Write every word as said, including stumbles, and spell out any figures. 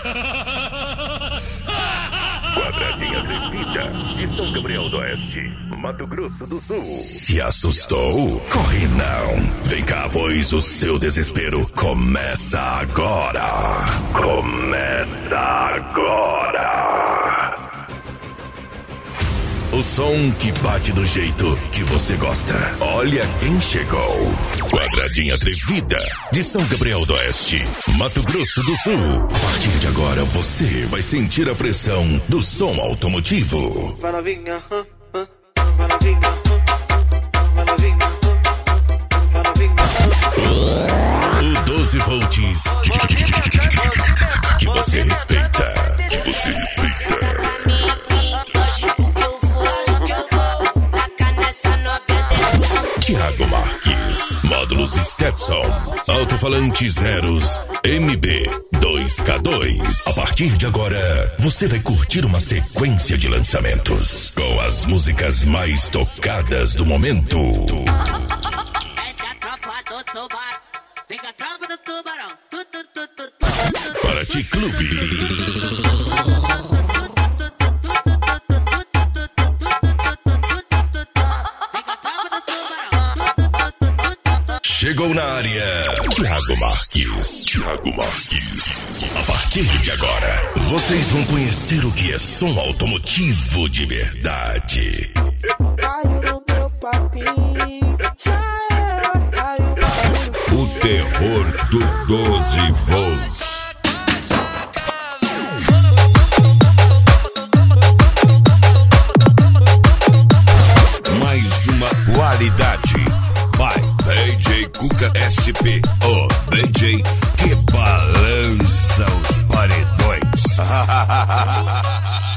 Quadradinha Atrevida, de São Gabriel do Oeste, Mato Grosso do Sul. Se assustou? Corre não. Vem cá, pois o seu desespero começa agora. Começa agora. O som que bate do jeito que você gosta. Olha quem chegou. Quadradinha Atrevida, de São Gabriel do Oeste, Mato Grosso do Sul. A partir de agora você vai sentir a pressão do som automotivo. Vai novinha, vai novinha, vai novinha, vai O novinha. doze volts que, que, que, que, que, que você respeita. Que você respeita. Thiago Marques, módulos Stetson, alto-falante zeros, M B dois K dois. A partir de agora, você vai curtir uma sequência de lançamentos com as músicas mais tocadas do momento. Essa é a tropa do tubarão. Fica a tropa do tubarão. Tu, tu, tu, tu, tu, tu. Paraty Clube. Chegou na área, Thiago Marques. Thiago Marques. A partir de agora, vocês vão conhecer o que é som automotivo de verdade. Caiu no meu papinho, já era, caiu no... O terror do doze volts. Mais uma qualidade. Vai, D J Cuca S P, o D J que balança os paredões.